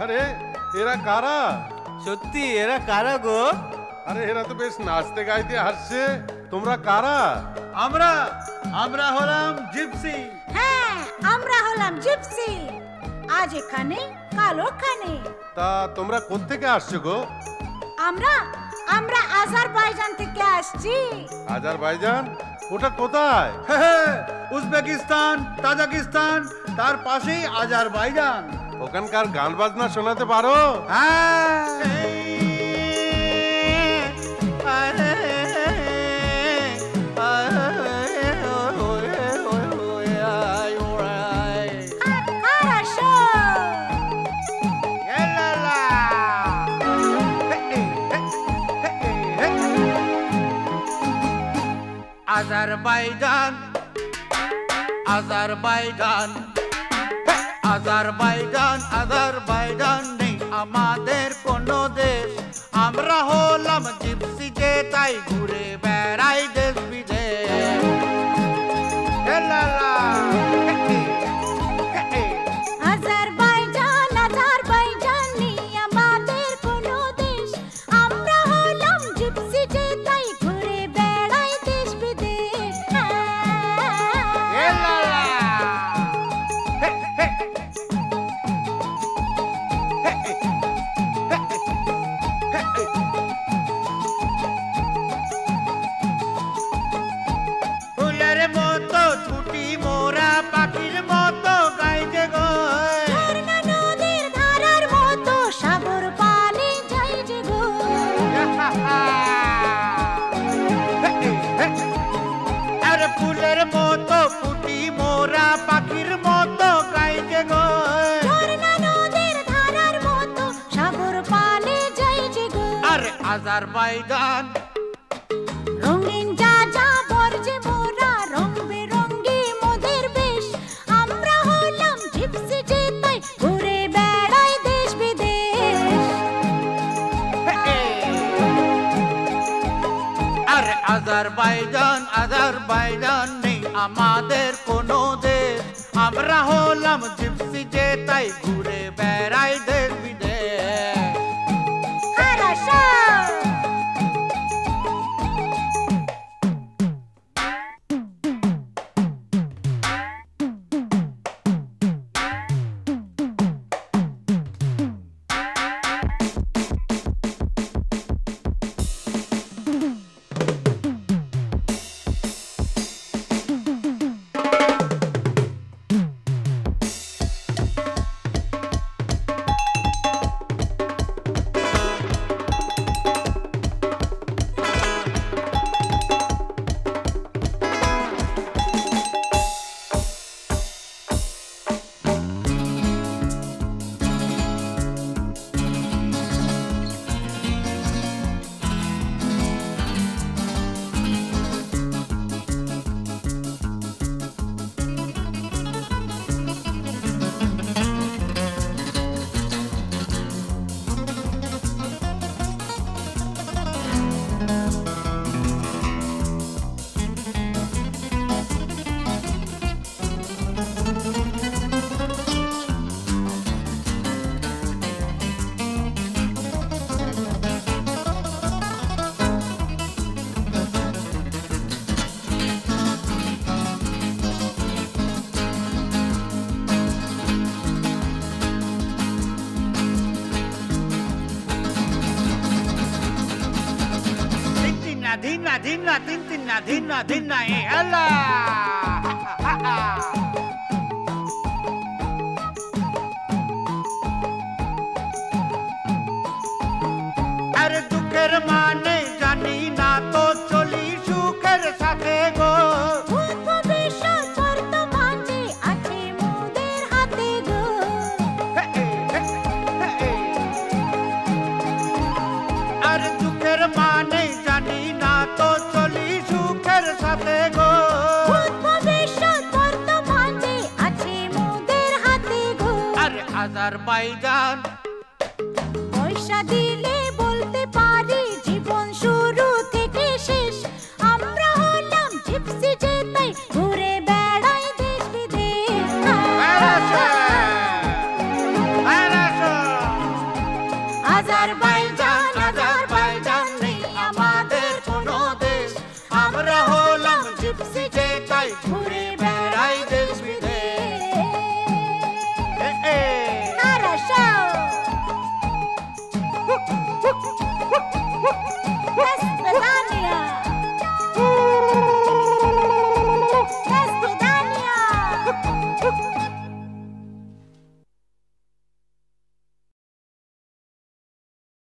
আরে এরা কারা? সত্যি এরা কারা গো? আরে এরা তো বেশ নাচতে গাইতে আসছে, তোমরা কারা? আমরা আমরা হলাম জিপসি। হ্যাঁ, আমরা হলাম জিপসি। আজ এখানে, কাল ওখানে। তা তোমরা কোত্থেকে আসছো গো? আমরা আমরা আজারবাইজান থেকে আসছি। আজারবাইজান? ওটা কোথায়? উজবেকিস্তান, তাজিকিস্তান, তার পাশেই আজারবাইজান। ওখানকার গান বাজনা শোনাতে পারো? Хорошо. আজারবাইজান, আজারবাইজান, আজারবাইজান, আজারবাইজান নেই আমাদের কোনো দেশ। আমরা হলাম জিপসি, যে তাই ঘুরে বেড়াই দেশ বিদেশ। আজারবাইজান, আজারবাইজান নেই আমাদের কোনো দেশ। আমরা হলাম জিপসি, যে তাই ঘুরে বেড়াই দেশ বিদেশ। ফুলের মতো ছুটি মোরা, পাখির মতো গাইতে গো। ঝর্ণা নদীর ধারার মতো সাগর পানে যাই যে গো। আরে ফুলের মতো ফুটি মোরা, পাখির মতো গাইতে গো। ঝর্ণা নদীর ধারার মতো সাগর পানে যাই যে গো। আরে আজারবাইজান, রঙিন যা যা বর্জে মোরা, রং বেরঙ্গি মোদের বেশ। আমরা হলাম জিপসি, যে তাই ঘুরে বেড়াই দেশ বিদেশ। আরে আজারবাইজান, আজারবাইজান নেই আমাদের কোনো দেশ। আমরা হলাম জিপসি, যে তাই ঘুরে বেড়াই দেশ বিদেশ। Хорошо. ধিনা ধিনা তিন তিনা ধিনা ধিনা এ আল্লাহ। আরে দুঃখের মানে জানি না, তো চলি সুখের সাথে গো। ভূত ভবিষ্যৎ বর্তমান যে আছে মোদের হাতে গো। আর দুঃখের মানে জানি না, তো চলি সুখের সাথে গো। ভূত ভবিষ্যৎ বর্তমান যে আছে মোদের হাতে গো। আর আজারবাইজান, পয়সা দিলে বলতে পারি জীবন শুরু থেকে শেষ। আমরা হলাম জিপসি, যে তাই ঘুরে বেড়াই দেশ বিদেশ। আজারবাইজান